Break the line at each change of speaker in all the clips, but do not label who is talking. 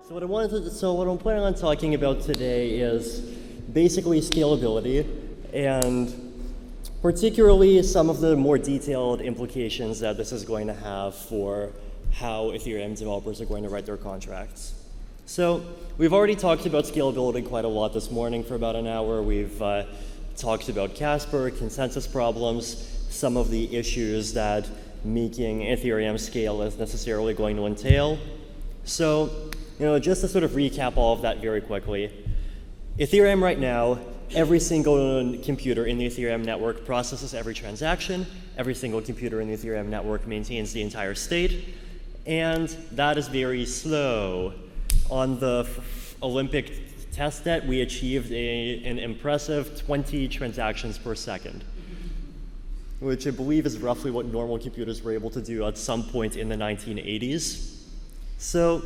So what I'm planning on talking about today is basically scalability, and particularly some of the more detailed implications that this is going to have for how Ethereum developers are going to write their contracts. So we've already talked about scalability quite a lot this morning for about an hour. We've talked about Casper, consensus problems, some of the issues that making Ethereum scale is necessarily going to entail. So, just to sort of recap all of that very quickly, Ethereum right now, every single computer in the Ethereum network processes every transaction. Every single computer in the Ethereum network maintains the entire state, and that is very slow. On the Olympic testnet, we achieved an impressive 20 transactions per second, which I believe is roughly what normal computers were able to do at some point in the 1980s. So,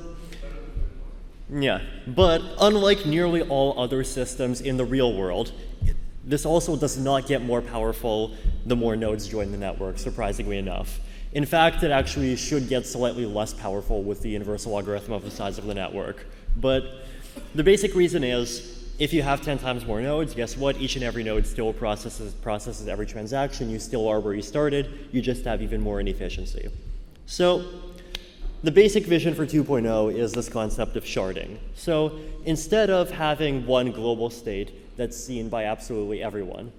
yeah, but unlike nearly all other systems in the real world, this also does not get more powerful the more nodes join the network, surprisingly enough. In fact, it actually should get slightly less powerful with the universal logarithm of the size of the network. But the basic reason is, if you have 10 times more nodes, guess what? Each and every node still processes every transaction. You still are where you started. You just have even more inefficiency. So the basic vision for 2.0 is this concept of sharding. So instead of having one global state that's seen by absolutely everyone,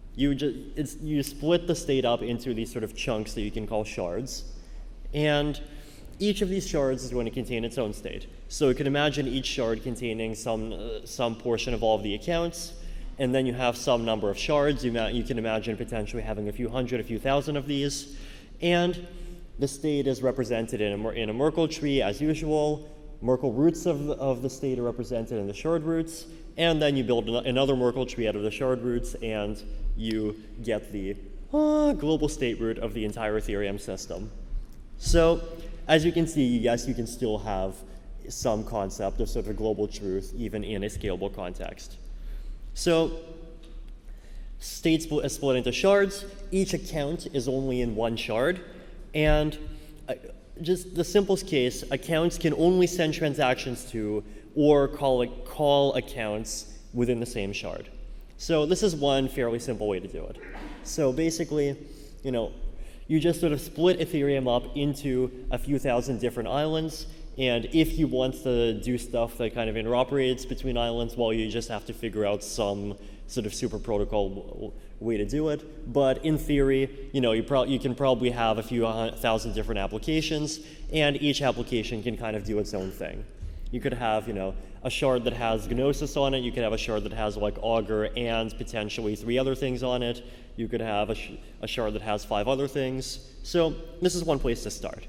you split the state up into these sort of chunks that you can call shards. And each of these shards is going to contain its own state. So you can imagine each shard containing some portion of all of the accounts, and then you have some number of shards. You can imagine potentially having a few hundred, a few thousand of these. And the state is represented in a Merkle tree as usual. Merkle roots of the state are represented in the shard roots. And then you build another Merkle tree out of the shard roots, and you get the global state root of the entire Ethereum system. So as you can see, yes, you can still have some concept of sort of global truth even in a scalable context. So states is split into shards. Each account is only in one shard. And just the simplest case, accounts can only send transactions to or call accounts within the same shard. So this is one fairly simple way to do it. So basically, you just sort of split Ethereum up into a few thousand different islands, and if you want to do stuff that kind of interoperates between islands, well, you just have to figure out some sort of super protocol way to do it. But in theory, you can probably have a few thousand different applications, and each application can kind of do its own thing. You could have, a shard that has Gnosis on it. You could have a shard that has like Augur and potentially 3 other things on it. You could have a shard that has 5 other things. So this is one place to start.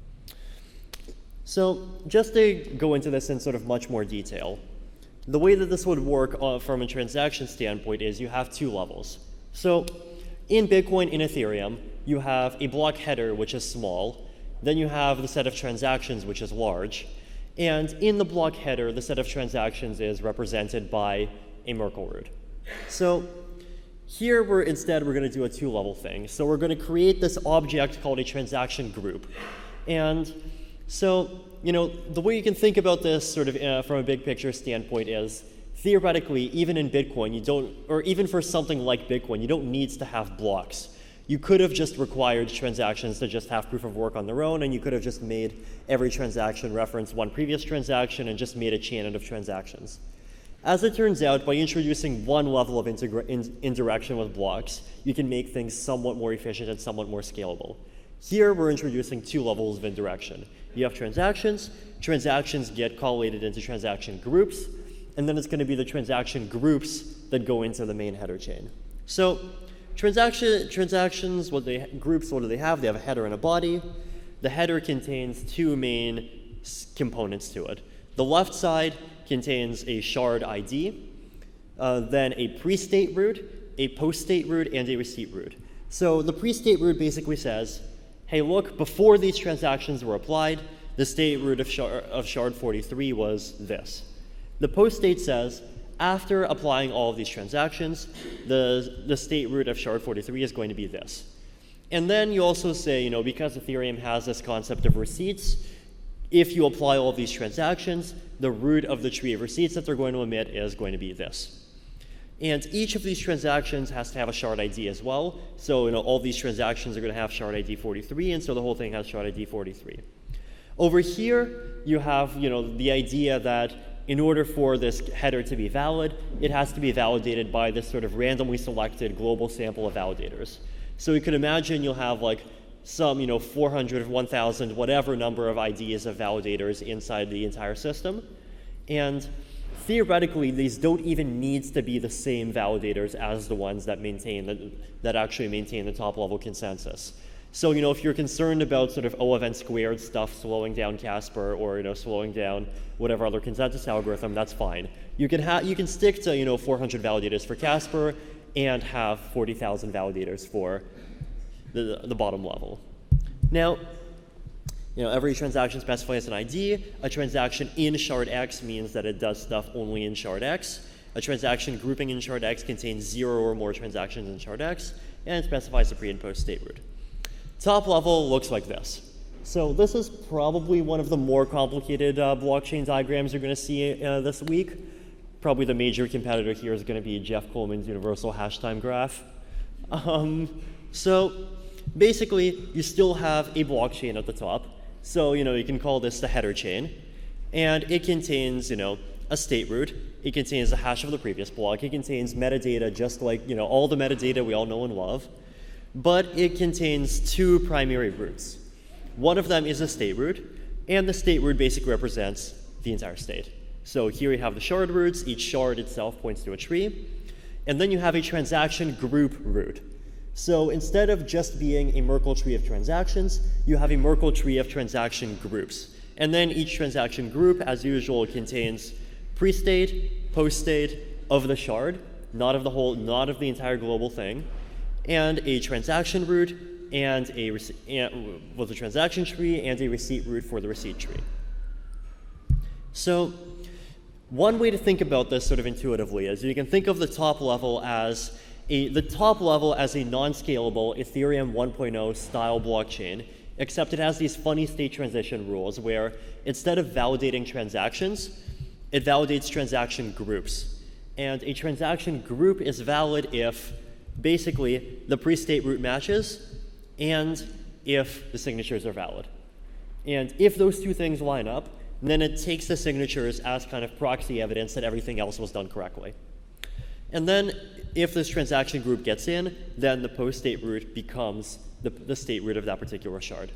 So just to go into this in sort of much more detail, the way that this would work from a transaction standpoint is you have 2 levels. So in Bitcoin, in Ethereum, you have a block header, which is small. Then you have the set of transactions, which is large. And in the block header, the set of transactions is represented by a Merkle root. So here we're going to do a 2-level thing. So we're going to create this object called a transaction group. And so, the way you can think about this sort of from a big picture standpoint is, theoretically, even in Bitcoin, or even for something like Bitcoin, you don't need to have blocks. You could have just required transactions to just have proof of work on their own, and you could have just made every transaction reference one previous transaction and just made a chain of transactions. As it turns out, by introducing one level of indirection with blocks, you can make things somewhat more efficient and somewhat more scalable. Here, we're introducing 2 levels of indirection. You have transactions. Transactions get collated into transaction groups, and then it's going to be the transaction groups that go into the main header chain. So transactions, groups, what do they have? They have a header and a body. The header contains 2 main components to it. The left side contains a shard ID, then a pre-state root, a post-state root, and a receipt root. So the pre-state root basically says, hey, look, before these transactions were applied, the state root of shard 43 was this. The post-state says, after applying all of these transactions, the state root of shard 43 is going to be this. And then you also say, because Ethereum has this concept of receipts, if you apply all of these transactions, the root of the tree of receipts that they're going to emit is going to be this. And each of these transactions has to have a shard ID as well. So all these transactions are going to have shard ID 43, and so the whole thing has shard ID 43. Over here, you have the idea that in order for this header to be valid, it has to be validated by this sort of randomly selected global sample of validators. So you could imagine you'll have like some 400, 1,000, whatever number of IDs of validators inside the entire system. And theoretically, these don't even need to be the same validators as the ones that actually maintain the top level consensus. So if you're concerned about sort of O of n squared stuff slowing down Casper or slowing down whatever other consensus algorithm, that's fine. You can stick to 400 validators for Casper and have 40,000 validators for the bottom level. Now, every transaction specifies an ID. A transaction in shard X means that it does stuff only in shard X. A transaction grouping in shard X contains 0 or more transactions in shard X, and it specifies the pre and post state root. Top level looks like this. So this is probably one of the more complicated blockchain diagrams you're going to see this week. Probably the major competitor here is going to be Jeff Coleman's universal hash time graph. So basically, you still have a blockchain at the top. So you can call this the header chain. And it contains a state root. It contains the hash of the previous block. It contains metadata just like all the metadata we all know and love. But it contains two primary roots. One of them is a state root, and the state root basically represents the entire state. So here you have the shard roots. Each shard itself points to a tree. And then you have a transaction group root. So instead of just being a Merkle tree of transactions, you have a Merkle tree of transaction groups. And then each transaction group, as usual, contains pre-state, post-state of the shard, not of the entire global thing, and a transaction root, and with a transaction tree, and a receipt root for the receipt tree. So one way to think about this sort of intuitively is you can think of the top level as a non-scalable Ethereum 1.0 style blockchain, except it has these funny state transition rules where instead of validating transactions, it validates transaction groups. And a transaction group is valid if basically the pre-state root matches and if the signatures are valid. And if those two things line up, then it takes the signatures as kind of proxy evidence that everything else was done correctly. And then if this transaction group gets in, then the post-state root becomes the state root of that particular shard.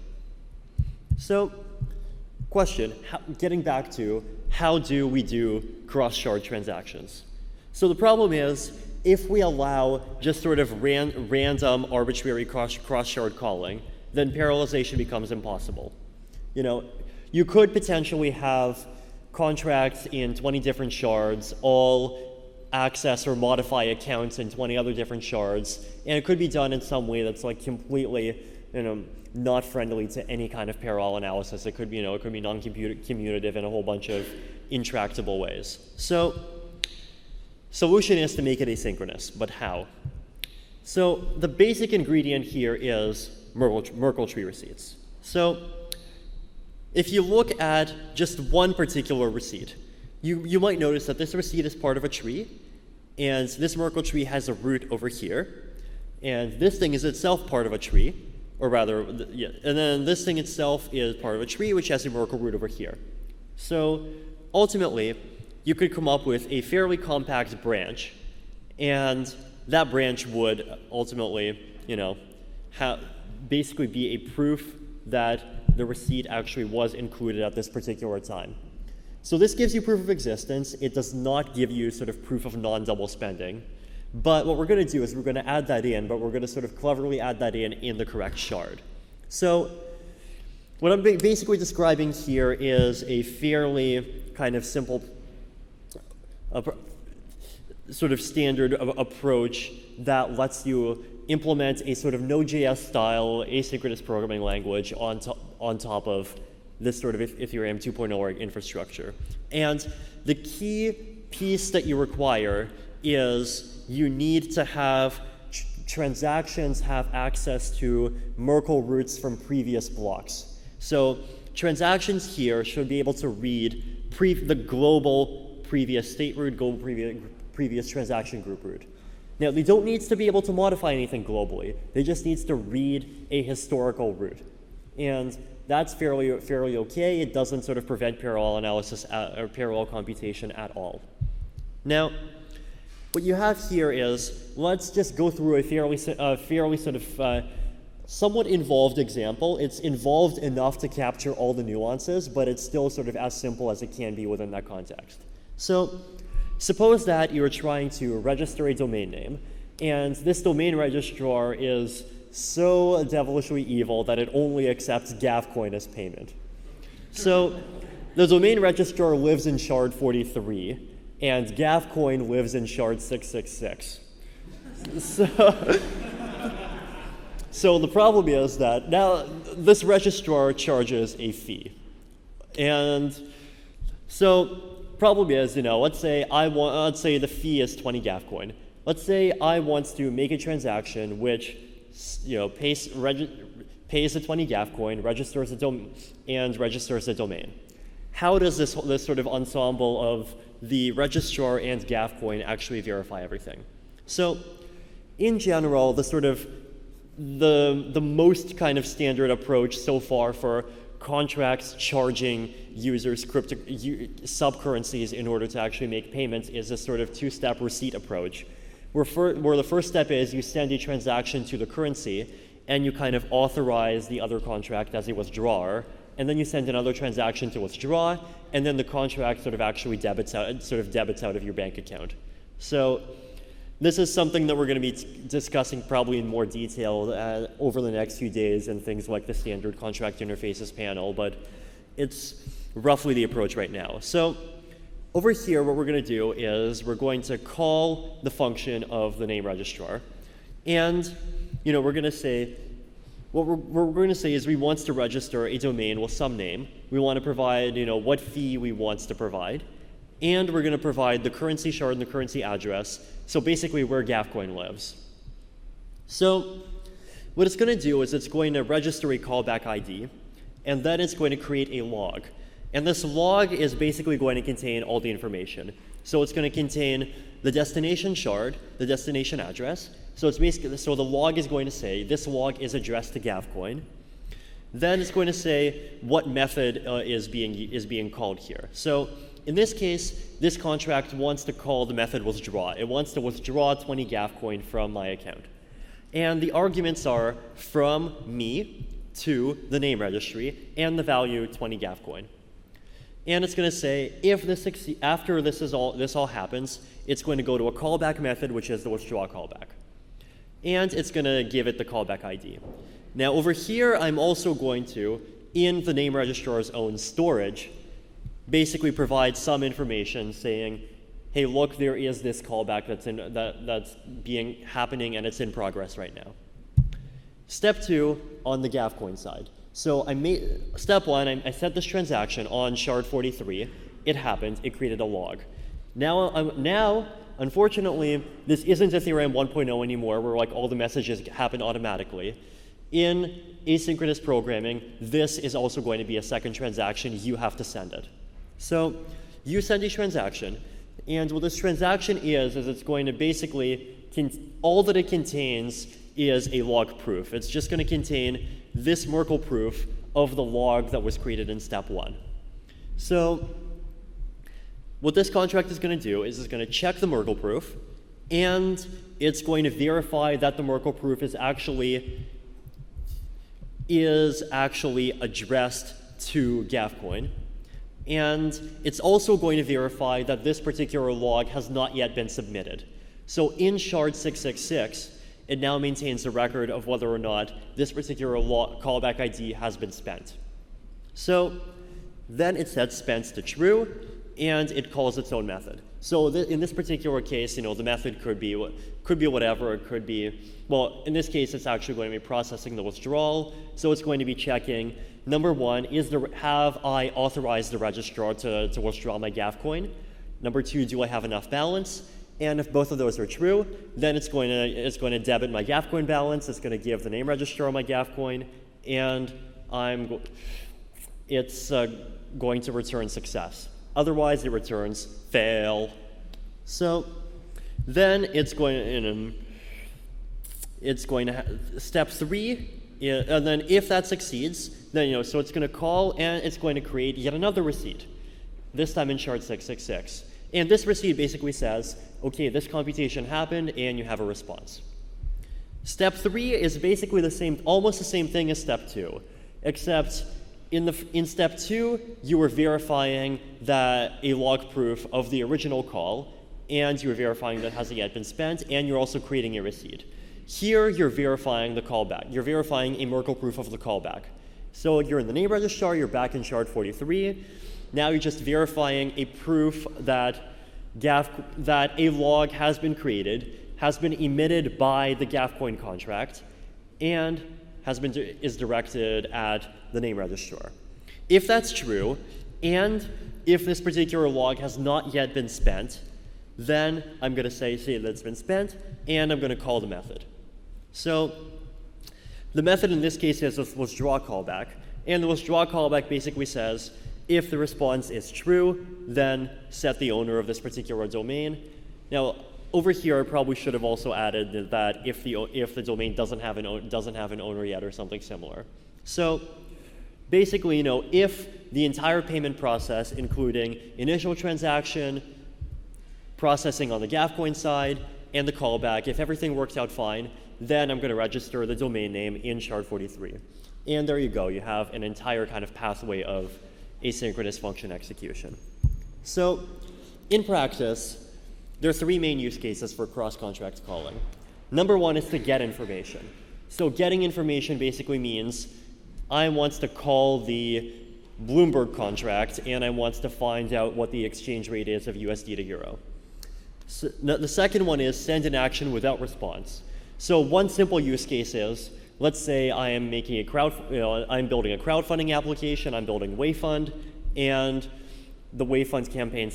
So question, getting back to how do we do cross-shard transactions? So the problem is, if we allow just sort of random arbitrary cross-shard calling, then parallelization becomes impossible. You could potentially have contracts in 20 different shards all access or modify accounts in 20 other different shards, and it could be done in some way that's like completely not friendly to any kind of parallel analysis. It could be non-commutative in a whole bunch of intractable ways. So solution is to make it asynchronous, but how? So the basic ingredient here is Merkle tree receipts. So if you look at just one particular receipt, you might notice that this receipt is part of a tree, and this Merkle tree has a root over here, and this thing is itself part of a tree, or rather, yeah, and then this thing itself is part of a tree which has a Merkle root over here. So ultimately, you could come up with a fairly compact branch, and that branch would ultimately, basically be a proof that the receipt actually was included at this particular time. So this gives you proof of existence. It does not give you sort of proof of non-double spending. But what we're going to do is we're going to add that in, but we're going to sort of cleverly add that in the correct shard. So what I'm basically describing here is a fairly kind of simple sort of standard approach that lets you implement a sort of Node.js style asynchronous programming language on top of this sort of Ethereum 2.0 infrastructure. And the key piece that you require is you need to have transactions have access to Merkle roots from previous blocks. So transactions here should be able to read the global previous state root, global previous transaction group root. Now, they don't need to be able to modify anything globally. They just need to read a historical root. And that's fairly okay. It doesn't sort of prevent parallel analysis or parallel computation at all. Now, what you have here is, let's just go through a fairly sort of somewhat involved example. It's involved enough to capture all the nuances, but it's still sort of as simple as it can be within that context. So suppose that you're trying to register a domain name, and this domain registrar is so devilishly evil that it only accepts Gavcoin as payment. So the domain registrar lives in shard 43, and Gavcoin lives in shard 666. So the problem is that now this registrar charges a fee. And so problem is, let's say the fee is 20 Gavcoin. Let's say I want to make a transaction which pays the 20 Gavcoin, registers the domain. How does this sort of ensemble of the registrar and Gavcoin actually verify everything? So in general, the most kind of standard approach so far for contracts charging users subcurrencies in order to actually make payments is this sort of two-step receipt approach, where the first step is you send a transaction to the currency and you kind of authorize the other contract as a withdrawer, and then you send another transaction to withdraw, and then the contract sort of actually debits out of your bank account. So this is something that we're going to be discussing probably in more detail over the next few days in things like the standard contract interfaces panel, but it's roughly the approach right now. So over here, what we're going to do is we're going to call the function of the name registrar, and we're going to say, what we're going to say is we want to register a domain with some name. We want to provide what fee we want to provide, and we're going to provide the currency shard and the currency address, so basically where Gavcoin lives. So what it's going to do is it's going to register a callback ID, and then it's going to create a log. And this log is basically going to contain all the information. So it's going to contain the destination shard, the destination address. So the log is going to say this log is addressed to Gavcoin. Then it's going to say what method is being called here. So in this case, this contract wants to call the method withdraw. It wants to withdraw 20 Gavcoin from my account. And the arguments are from me to the name registry and the value 20 Gavcoin. And it's going to say if after this all happens, it's going to go to a callback method, which is the withdraw callback. And it's going to give it the callback ID. Now over here, I'm also going to, in the name registrar's own storage, basically provide some information saying, hey, look, there is this callback that's happening and it's in progress right now. Step 2 on the Gavcoin side. So step 1, I set this transaction on shard 43. It happened. It created a log. Now, unfortunately, this isn't Ethereum 1.0 anymore, where all the messages happen automatically. In asynchronous programming, this is also going to be a second transaction. You have to send it. So you send a transaction, and what this transaction is it's going to basically, all that it contains is a log proof. It's just going to contain this Merkle proof of the log that was created in step 1. So what this contract is going to do is it's going to check the Merkle proof, and it's going to verify that the Merkle proof is actually addressed to Gavcoin. And it's also going to verify that this particular log has not yet been submitted. So in shard 666, it now maintains a record of whether or not this particular callback ID has been spent. So then it sets spent to true, and it calls its own method. So in this particular case, the method could be whatever. It could be, well, in this case, it's actually going to be processing the withdrawal. So it's going to be checking, number 1, have I authorized the registrar to withdraw my Gavcoin? Number 2, do I have enough balance? And if both of those are true, then it's going to debit my Gavcoin balance. It's going to give the name registrar my Gavcoin, and it's going to return success. Otherwise, it returns fail. So then it's going to have step 3, and then if that succeeds, then so it's going to call and it's going to create yet another receipt, this time in shard 666. And this receipt basically says, okay, this computation happened and you have a response. Step 3 is basically almost the same thing as step 2, except in step 2, you were verifying that a log proof of the original call, and you're verifying that it hasn't yet been spent, and you're also creating a receipt. Here, you're verifying the callback. You're verifying a Merkle proof of the callback. So you're in the name registrar, you're back in shard 43. Now you're just verifying a proof that a log has been created, has been emitted by the GAFCoin contract, and is directed at the name registrar. If that's true, and if this particular log has not yet been spent, then I'm going to say that it's been spent, and I'm going to call the method. So the method in this case is a withdraw callback, and the withdraw callback basically says, if the response is true, then set the owner of this particular domain. Now, over here, I probably should have also added that if the domain doesn't have an owner yet or something similar. So basically, if the entire payment process, including initial transaction, processing on the GAFCoin side, and the callback, if everything works out fine, then I'm going to register the domain name in shard 43. And there you go. You have an entire kind of pathway of asynchronous function execution. So in practice, there are 3 main use cases for cross-contract calling. Number 1 is to get information. So getting information basically means I want to call the Bloomberg contract, and I want to find out what the exchange rate is of USD to euro. So the second one is send an action without response. So one simple use case is, let's say I am making I'm building a crowdfunding application, I'm building Wayfund, and the Wayfund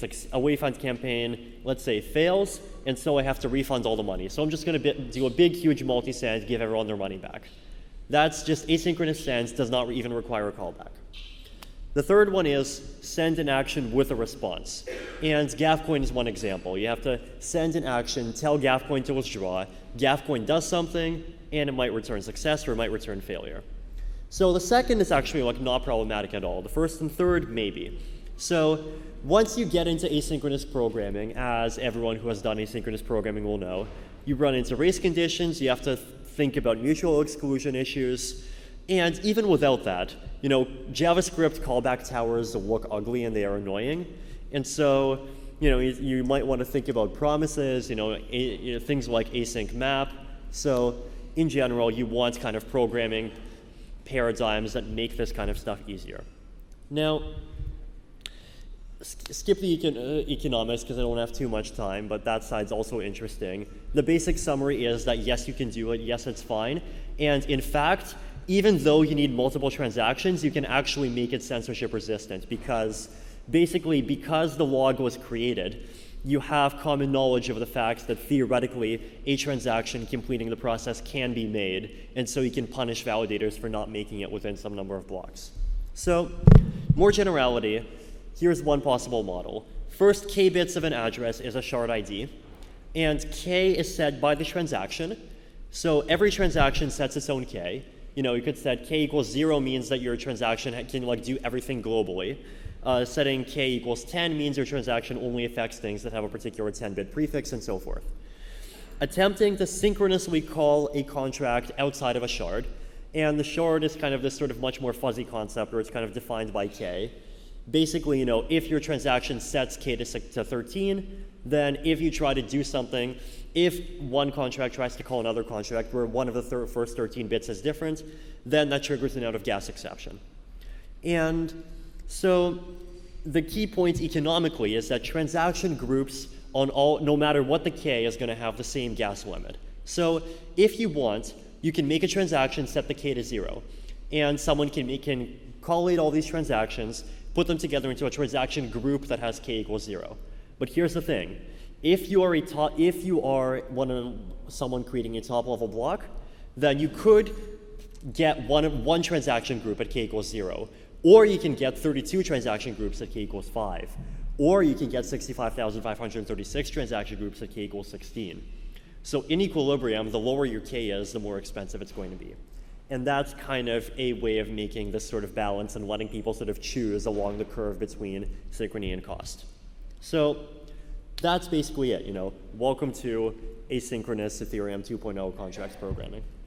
campaign, let's say, fails, and so I have to refund all the money. So I'm just going to do a big, huge multi-send, give everyone their money back. That's just asynchronous sends, does not even require a callback. The third one is send an action with a response. And GAFCoin is one example. You have to send an action, tell GAFCoin to withdraw. GAFCoin does something, and it might return success or it might return failure. So the second is actually not problematic at all. The first and third, maybe. So once you get into asynchronous programming, as everyone who has done asynchronous programming will know, you run into race conditions, you have to think about mutual exclusion issues, and even without that, JavaScript callback towers look ugly and they are annoying. And so, you might want to think about promises, things like async map. So in general, you want kind of programming paradigms that make this kind of stuff easier. Now, skip the economics because I don't have too much time, but that side's also interesting. The basic summary is that yes, you can do it, yes, it's fine. And in fact, even though you need multiple transactions, you can actually make it censorship resistant because the log was created, you have common knowledge of the fact that theoretically a transaction completing the process can be made, and so you can punish validators for not making it within some number of blocks. So, more generality, here's one possible model. First, k bits of an address is a shard ID, and k is set by the transaction. So every transaction sets its own k. You could set k equals 0 means that your transaction can do everything globally. Setting k equals 10 means your transaction only affects things that have a particular 10-bit prefix, and so forth. Attempting to synchronously call a contract outside of a shard, and the shard is kind of this sort of much more fuzzy concept where it's kind of defined by k. Basically, if your transaction sets k to 13, then if you try to do something, if one contract tries to call another contract where one of the first 13 bits is different, then that triggers an out-of-gas exception. And so the key point economically is that transaction groups no matter what the k, is going to have the same gas limit. So if you want, you can make a transaction, set the k to 0, and someone can collate all these transactions, put them together into a transaction group that has k equals 0. But here's the thing. If you are someone creating a top-level block, then you could get one transaction group at k equals 0. Or you can get 32 transaction groups at k equals 5. Or you can get 65,536 transaction groups at k equals 16. So in equilibrium, the lower your k is, the more expensive it's going to be. And that's kind of a way of making this sort of balance and letting people sort of choose along the curve between synchrony and cost. So that's basically it. Welcome to asynchronous Ethereum 2.0 contracts programming.